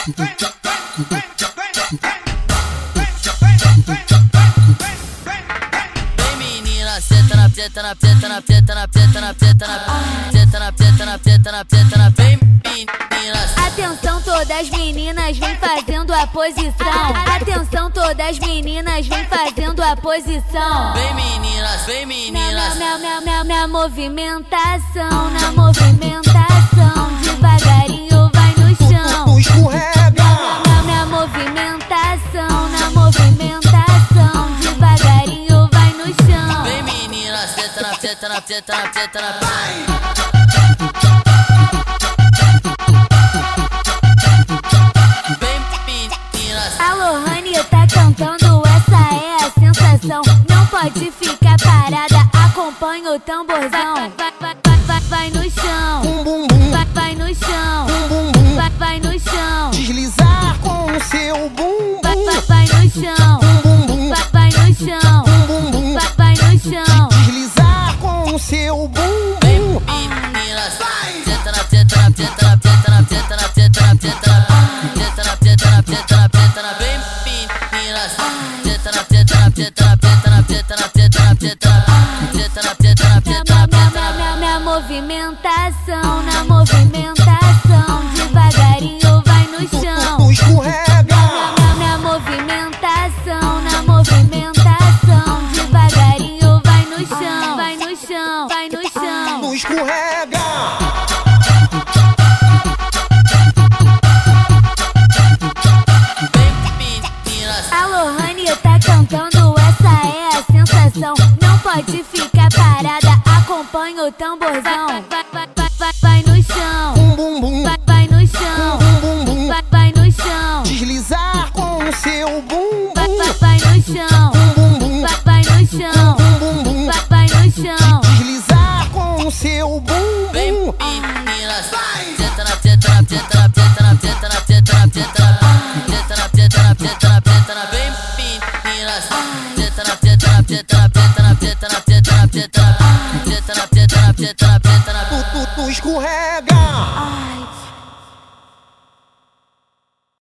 Vem menina, senta na pieta, na pieta, na pieta, na pieta, na pieta, na pieta, na pieta, na pieta, na pieta, na vem meninas. Atenção todas as meninas, vem fazendo a posição. Atenção todas as meninas, vem fazendo a posição. Vem meninas, vem meninas. Na movimentação, na movimentação. Devagarinho vai no chão. Escorrega. Na movimentação, na movimentação. Devagarinho vai no chão. Vem meninas, senta na pieta, na pieta, na pieta, na A Lohane tá cantando, essa é a sensação. Não pode ficar parada, acompanha o tamborzão. Vai no chão, vai no chão, vai no chão. Deslizar com o seu bumbum. Vai no chão, vai no chão, vai no chão. Deslizar com o seu bumbum. meninas. Senta na pieta, na pieta, na pieta, na pieta, na pieta, na pieta, na pieta, na pieta, na pieta, na vem meninas. Senta na pieta, na pieta, na pieta, na pieta, na pieta, na pieta, na pieta, na pieta, na pieta. Na movimentação, na movimentação. Devagarinho vai no chão. Escorrega. Na movimentação, na movimentação. Devagarinho vai no chão, vai no chão, vai no chão. Escorrega. A Lohane tá cantando, essa é a sensação. Não pode ficar parada, acompanha o tamborzão.